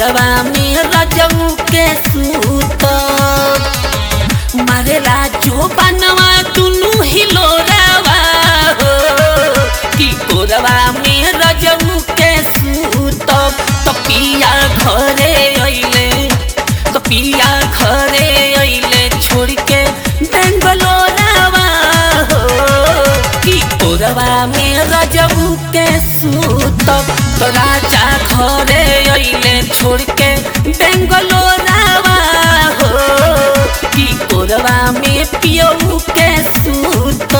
कोरवा में रजऊ के सूत मारेला जो बनवा दुनू हिलोरवा हो कि कोरवा में रजऊ के सूत पिया घरे अइले पिया घरे अइले छोड़ के बेंगलोरवा हो कि कोरवा में रजऊ के सूत तो राजा घरे अइले छोड़ के बेंगलोरवा हो कि कोरवा में पियऊ के सूत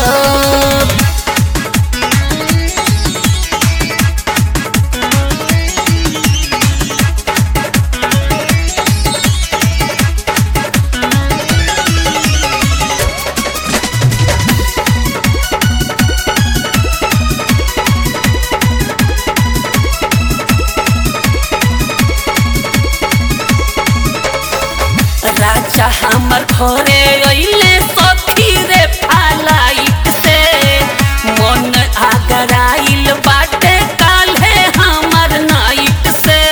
राजा हमर घरे अइले सखी रे फालाइट से मन आगराइल बाटे काल्हे हमर नाइट से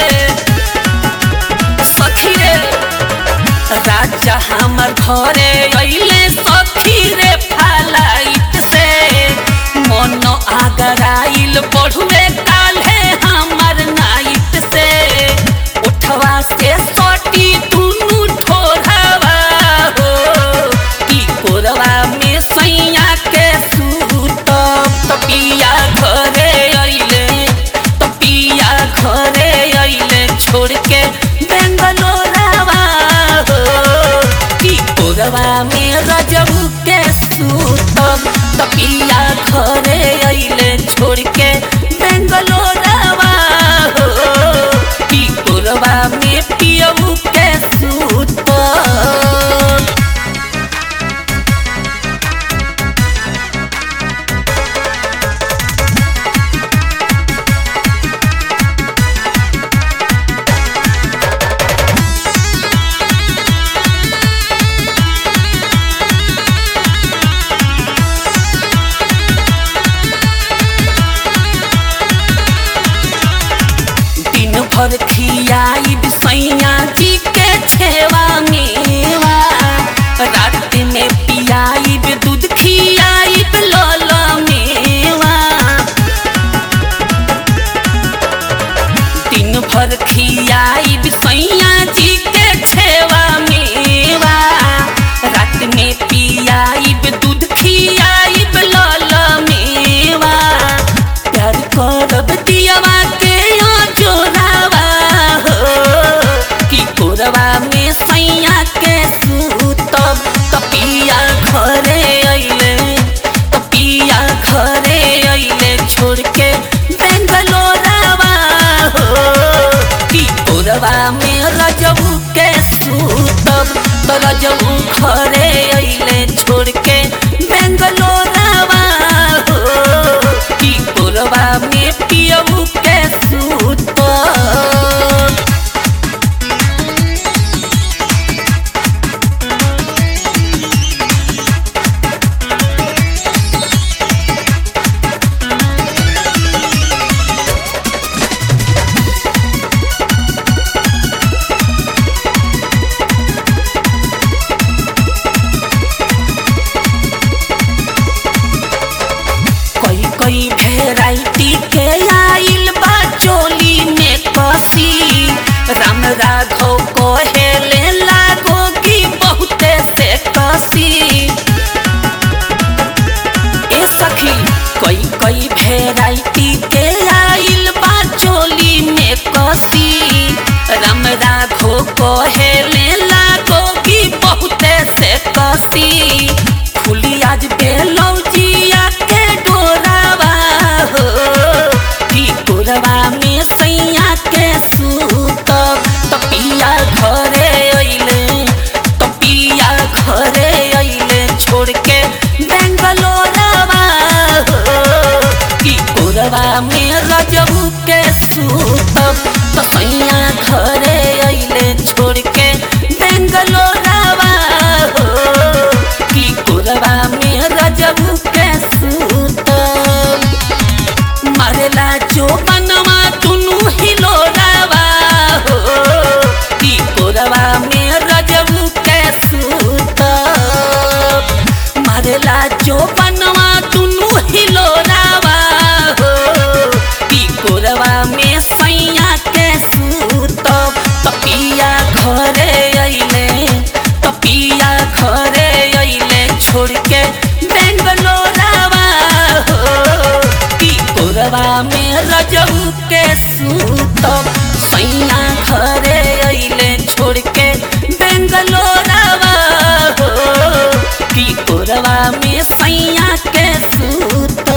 सखी रे राजा हमर घरे अइले सखी रे फालाइट से मन आगराइल बढ़ुए काल्हे हमर नाइट से उठवा से सटी कोरवा में सैया के सूत पिया घरे अइले पिया घरे अइले छोड़ के बेंगलोरवा हो कि कोरवा में रजऊ के सूत पिया घरे अइले छोड़ के बेंगलोरवा हो कि कोरवा में पियऊ के सूत भर खियाई सैया जी के छेवा मेवा रात में पियाई दूध खियाई लल मेवा दिन भर खियाई सैया जी के छेवा मेवा रात में पियाई दूध खियाई लल मेवा प्यार करब दियावा के जोरावा कोरवा में सैया के सूत पिया घरे अइले पिया घरे अइले छोड़ के बेंगलोरवा हो कि कोरवा में रजऊ के सूत रजऊ घरे अइले छोड़ के बेंगलोरवा हो कि कोरवा में पियऊ के सूत कई भेराइटी के आइल बा चोली में कसी राम राघव कहेले लागोगी बहुते से कसी ए सखी कई भेराइटी के आइल बा चोली में कसी राम राघव कहेले लागोगी बहुते से कसी खुली आज बेलौजिया के डोरावा हो कि कोरवा में सैया के सूत पिया घरे अइले पिया घरे अइले छोड़ के बेंगलोरवा हो कि कोरवा में रजऊ के सूत सैया घरे अइले छोड़ के कोरवा में सैया के सूत